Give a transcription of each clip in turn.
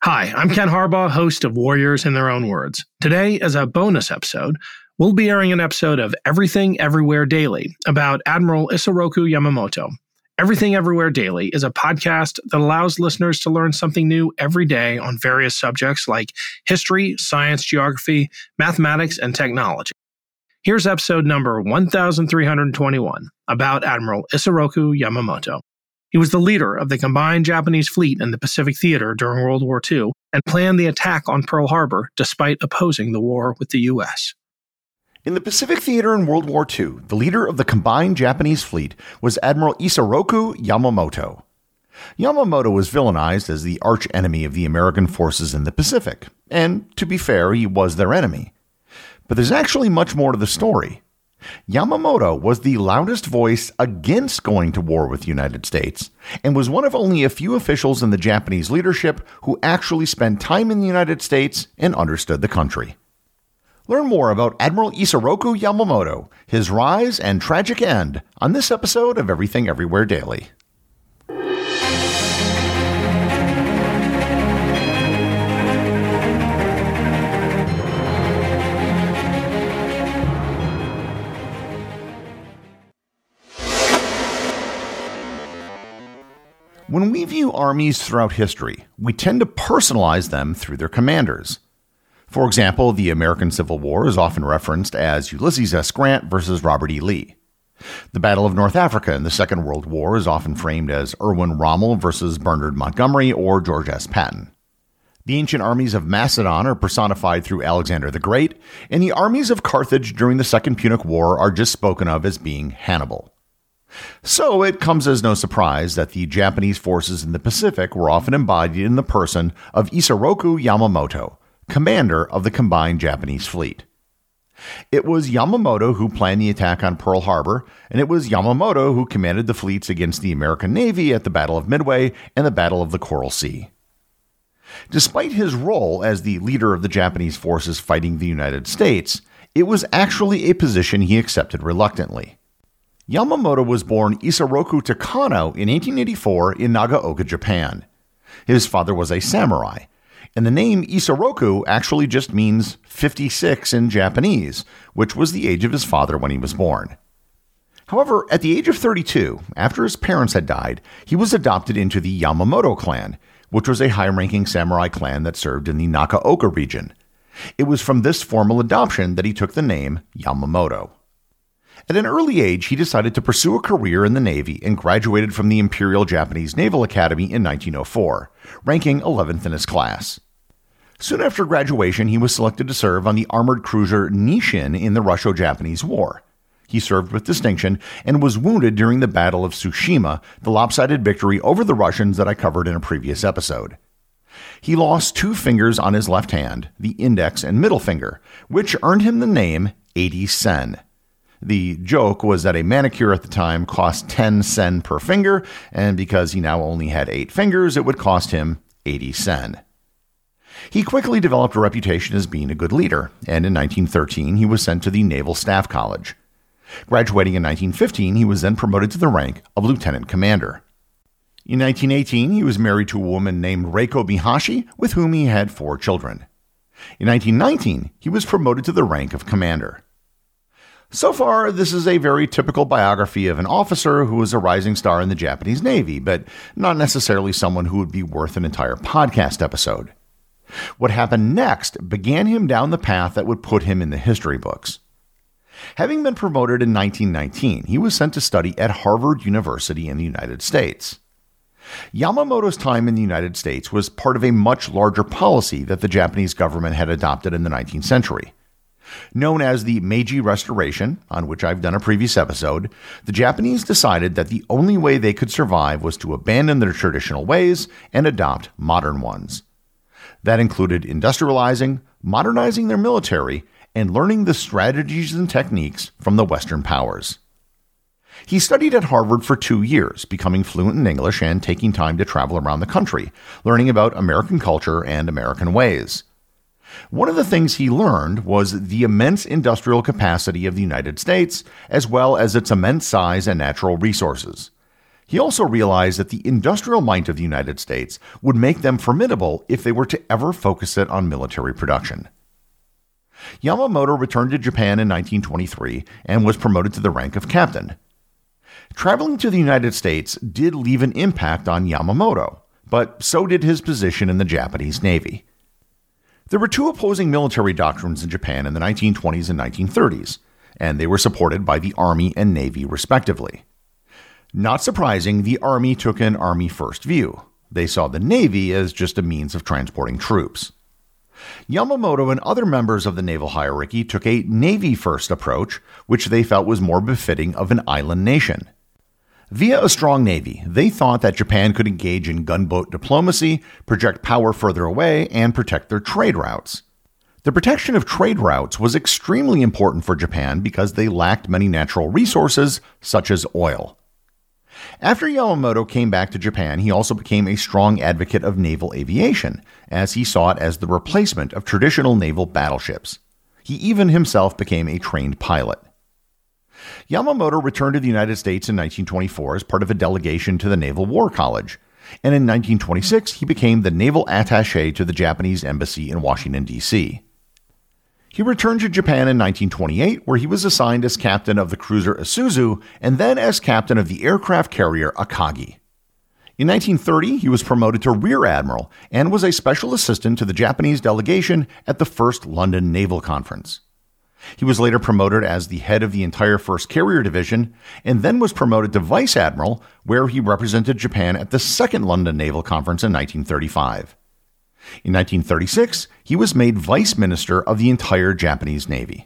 Hi, I'm Ken Harbaugh, host of Warriors in Their Own Words. Today, as a bonus episode, we'll be airing an episode of Everything Everywhere Daily about Admiral Isoroku Yamamoto. Everything Everywhere Daily is a podcast that allows listeners to learn something new every day on various subjects like history, science, geography, mathematics, and technology. Here's episode number 1321 about Admiral Isoroku Yamamoto. He was the leader of the combined Japanese fleet in the Pacific Theater during World War II and planned the attack on Pearl Harbor despite opposing the war with the U.S. In the Pacific Theater in World War II, the leader of the combined Japanese fleet was Admiral Isoroku Yamamoto. Yamamoto was villainized as the arch-enemy of the American forces in the Pacific, and to be fair, he was their enemy. But there's actually much more to the story. Yamamoto was the loudest voice against going to war with the United States, and was one of only a few officials in the Japanese leadership who actually spent time in the United States and understood the country. Learn more about Admiral Isoroku Yamamoto, his rise and tragic end, on this episode of Everything Everywhere Daily. When we view armies throughout history, we tend to personalize them through their commanders. For example, the American Civil War is often referenced as Ulysses S. Grant versus Robert E. Lee. The Battle of North Africa in the Second World War is often framed as Erwin Rommel versus Bernard Montgomery or George S. Patton. The ancient armies of Macedon are personified through Alexander the Great, and the armies of Carthage during the Second Punic War are just spoken of as being Hannibal. So it comes as no surprise that the Japanese forces in the Pacific were often embodied in the person of Isoroku Yamamoto, commander of the combined Japanese fleet. It was Yamamoto who planned the attack on Pearl Harbor, and it was Yamamoto who commanded the fleets against the American Navy at the Battle of Midway and the Battle of the Coral Sea. Despite his role as the leader of the Japanese forces fighting the United States, it was actually a position he accepted reluctantly. Yamamoto was born Isoroku Takano in 1884 in Nagaoka, Japan. His father was a samurai, and the name Isoroku actually just means 56 in Japanese, which was the age of his father when he was born. However, at the age of 32, after his parents had died, he was adopted into the Yamamoto clan, which was a high-ranking samurai clan that served in the Nagaoka region. It was from this formal adoption that he took the name Yamamoto. At an early age, he decided to pursue a career in the Navy and graduated from the Imperial Japanese Naval Academy in 1904, ranking 11th in his class. Soon after graduation, he was selected to serve on the armored cruiser Nishin in the Russo-Japanese War. He served with distinction and was wounded during the Battle of Tsushima, the lopsided victory over the Russians that I covered in a previous episode. He lost 2 fingers on his left hand, the index and middle finger, which earned him the name 80 sen. The joke was that a manicure at the time cost 10 sen per finger, and because he now only had 8 fingers, it would cost him 80 sen. He quickly developed a reputation as being a good leader, and in 1913 he was sent to the Naval Staff College. Graduating in 1915, he was then promoted to the rank of lieutenant commander. In 1918, he was married to a woman named Reiko Mihashi, with whom he had 4 children. In 1919, he was promoted to the rank of commander. So far, this is a very typical biography of an officer who was a rising star in the Japanese Navy, but not necessarily someone who would be worth an entire podcast episode. What happened next began him down the path that would put him in the history books. Having been promoted in 1919, he was sent to study at Harvard University in the United States. Yamamoto's time in the United States was part of a much larger policy that the Japanese government had adopted in the 19th century. Known as the Meiji Restoration, on which I've done a previous episode, the Japanese decided that the only way they could survive was to abandon their traditional ways and adopt modern ones. That included industrializing, modernizing their military, and learning the strategies and techniques from the Western powers. He studied at Harvard for 2 years, becoming fluent in English and taking time to travel around the country, learning about American culture and American ways. One of the things he learned was the immense industrial capacity of the United States, as well as its immense size and natural resources. He also realized that the industrial might of the United States would make them formidable if they were to ever focus it on military production. Yamamoto returned to Japan in 1923 and was promoted to the rank of captain. Traveling to the United States did leave an impact on Yamamoto, but so did his position in the Japanese Navy. There were two opposing military doctrines in Japan in the 1920s and 1930s, and they were supported by the Army and Navy respectively. Not surprising, the Army took an Army first view. They saw the Navy as just a means of transporting troops. Yamamoto and other members of the naval hierarchy took a Navy first approach, which they felt was more befitting of an island nation. Via a strong navy, they thought that Japan could engage in gunboat diplomacy, project power further away, and protect their trade routes. The protection of trade routes was extremely important for Japan because they lacked many natural resources, such as oil. After Yamamoto came back to Japan, he also became a strong advocate of naval aviation, as he saw it as the replacement of traditional naval battleships. He even himself became a trained pilot. Yamamoto returned to the United States in 1924 as part of a delegation to the Naval War College, and in 1926 he became the naval attaché to the Japanese embassy in Washington, D.C. He returned to Japan in 1928, where he was assigned as captain of the cruiser Isuzu and then as captain of the aircraft carrier Akagi. In 1930, he was promoted to Rear Admiral and was a special assistant to the Japanese delegation at the First London Naval Conference. He was later promoted as the head of the entire 1st Carrier Division and then was promoted to Vice Admiral, where he represented Japan at the 2nd London Naval Conference in 1935. In 1936, he was made Vice Minister of the entire Japanese Navy.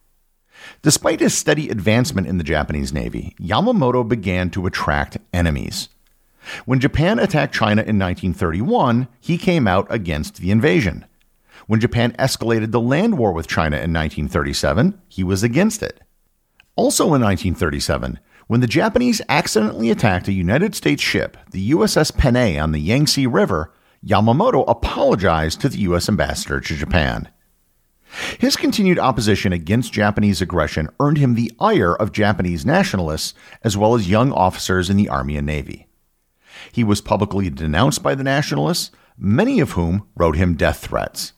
Despite his steady advancement in the Japanese Navy, Yamamoto began to attract enemies. When Japan attacked China in 1931, he came out against the invasion. When Japan escalated the land war with China in 1937, he was against it. Also in 1937, when the Japanese accidentally attacked a United States ship, the USS Panay on the Yangtze River, Yamamoto apologized to the U.S. ambassador to Japan. His continued opposition against Japanese aggression earned him the ire of Japanese nationalists as well as young officers in the Army and Navy. He was publicly denounced by the nationalists, many of whom wrote him death threats.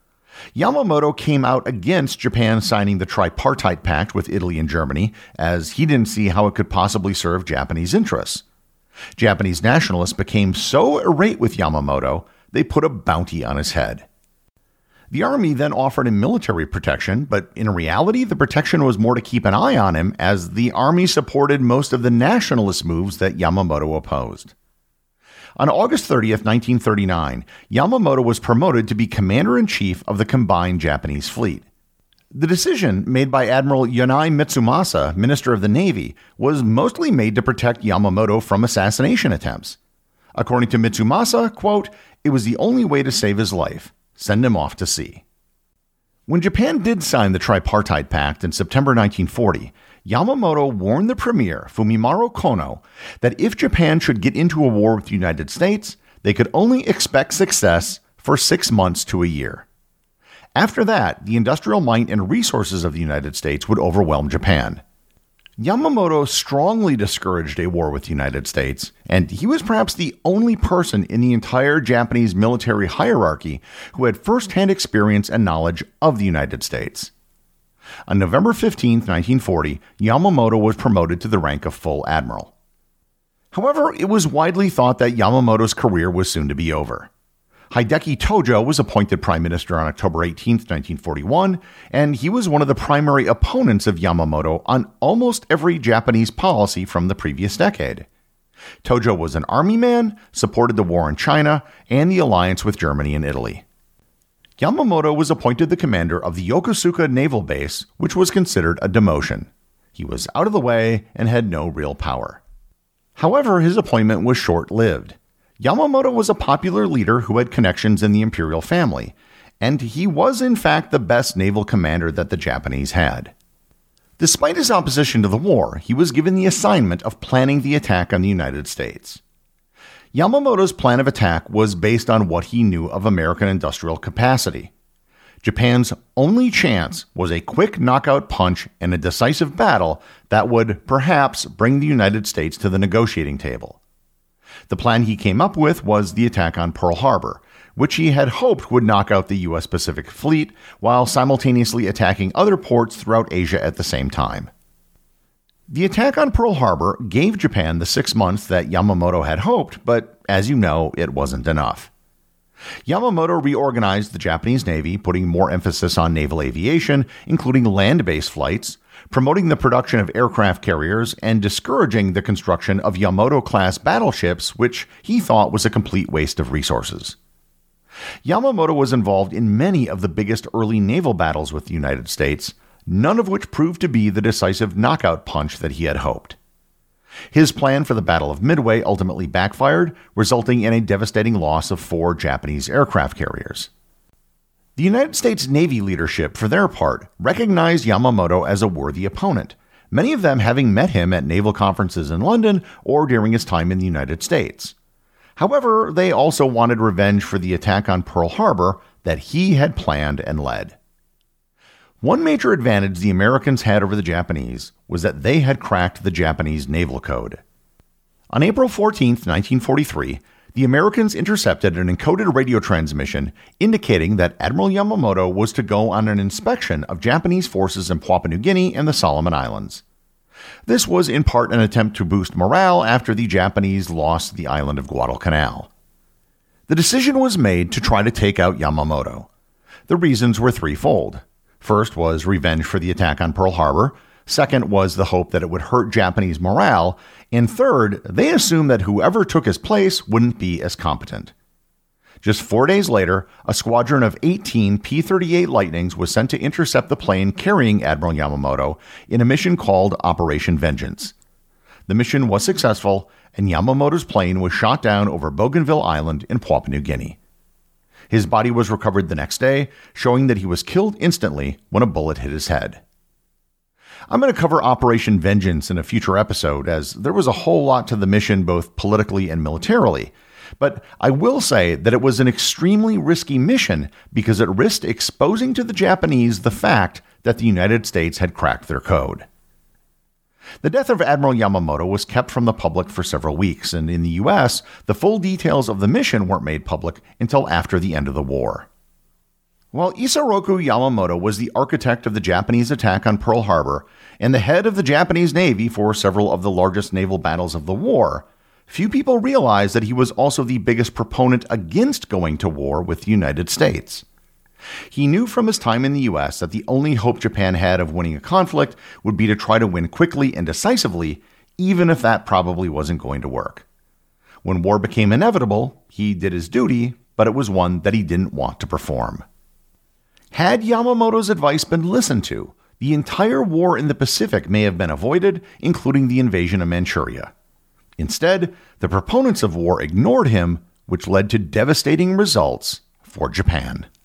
Yamamoto came out against Japan signing the Tripartite Pact with Italy and Germany, as he didn't see how it could possibly serve Japanese interests. Japanese nationalists became so irate with Yamamoto, they put a bounty on his head. The Army then offered him military protection, but in reality, the protection was more to keep an eye on him, as the Army supported most of the nationalist moves that Yamamoto opposed. On August 30th, 1939, Yamamoto was promoted to be Commander-in-Chief of the combined Japanese fleet. The decision, made by Admiral Yonai Mitsumasa, Minister of the Navy, was mostly made to protect Yamamoto from assassination attempts. According to Mitsumasa, quote, "It was the only way to save his life. Send him off to sea." When Japan did sign the Tripartite Pact in September 1940, Yamamoto warned the Premier, Fumimaro Kono, that if Japan should get into a war with the United States, they could only expect success for 6 months to a year. After that, the industrial might and resources of the United States would overwhelm Japan. Yamamoto strongly discouraged a war with the United States, and he was perhaps the only person in the entire Japanese military hierarchy who had first-hand experience and knowledge of the United States. On November 15, 1940, Yamamoto was promoted to the rank of full admiral. However, it was widely thought that Yamamoto's career was soon to be over. Hideki Tojo was appointed prime minister on October 18, 1941, and he was one of the primary opponents of Yamamoto on almost every Japanese policy from the previous decade. Tojo was an army man, supported the war in China, and the alliance with Germany and Italy. Yamamoto was appointed the commander of the Yokosuka Naval Base, which was considered a demotion. He was out of the way and had no real power. However, his appointment was short-lived. Yamamoto was a popular leader who had connections in the imperial family, and he was in fact the best naval commander that the Japanese had. Despite his opposition to the war, he was given the assignment of planning the attack on the United States. Yamamoto's plan of attack was based on what he knew of American industrial capacity. Japan's only chance was a quick knockout punch and a decisive battle that would perhaps bring the United States to the negotiating table. The plan he came up with was the attack on Pearl Harbor, which he had hoped would knock out the U.S. Pacific Fleet while simultaneously attacking other ports throughout Asia at the same time. The attack on Pearl Harbor gave Japan the 6 months that Yamamoto had hoped, but as you know, it wasn't enough. Yamamoto reorganized the Japanese Navy, putting more emphasis on naval aviation, including land-based flights, promoting the production of aircraft carriers, and discouraging the construction of Yamato-class battleships, which he thought was a complete waste of resources. Yamamoto was involved in many of the biggest early naval battles with the United States, none of which proved to be the decisive knockout punch that he had hoped. His plan for the Battle of Midway ultimately backfired, resulting in a devastating loss of 4 Japanese aircraft carriers. The United States Navy leadership, for their part, recognized Yamamoto as a worthy opponent, many of them having met him at naval conferences in London or during his time in the United States. However, they also wanted revenge for the attack on Pearl Harbor that he had planned and led. One major advantage the Americans had over the Japanese was that they had cracked the Japanese naval code. On April 14, 1943, the Americans intercepted an encoded radio transmission indicating that Admiral Yamamoto was to go on an inspection of Japanese forces in Papua New Guinea and the Solomon Islands. This was in part an attempt to boost morale after the Japanese lost the island of Guadalcanal. The decision was made to try to take out Yamamoto. The reasons were threefold. First was revenge for the attack on Pearl Harbor. Second was the hope that it would hurt Japanese morale. And third, they assumed that whoever took his place wouldn't be as competent. Just 4 days later, a squadron of 18 P-38 Lightnings was sent to intercept the plane carrying Admiral Yamamoto in a mission called Operation Vengeance. The mission was successful, and Yamamoto's plane was shot down over Bougainville Island in Papua New Guinea. His body was recovered the next day, showing that he was killed instantly when a bullet hit his head. I'm going to cover Operation Vengeance in a future episode, as there was a whole lot to the mission both politically and militarily. But I will say that it was an extremely risky mission because it risked exposing to the Japanese the fact that the United States had cracked their code. The death of Admiral Yamamoto was kept from the public for several weeks, and in the U.S., the full details of the mission weren't made public until after the end of the war. While Isoroku Yamamoto was the architect of the Japanese attack on Pearl Harbor and the head of the Japanese Navy for several of the largest naval battles of the war, few people realized that he was also the biggest proponent against going to war with the United States. He knew from his time in the U.S. that the only hope Japan had of winning a conflict would be to try to win quickly and decisively, even if that probably wasn't going to work. When war became inevitable, he did his duty, but it was one that he didn't want to perform. Had Yamamoto's advice been listened to, the entire war in the Pacific may have been avoided, including the invasion of Manchuria. Instead, the proponents of war ignored him, which led to devastating results for Japan.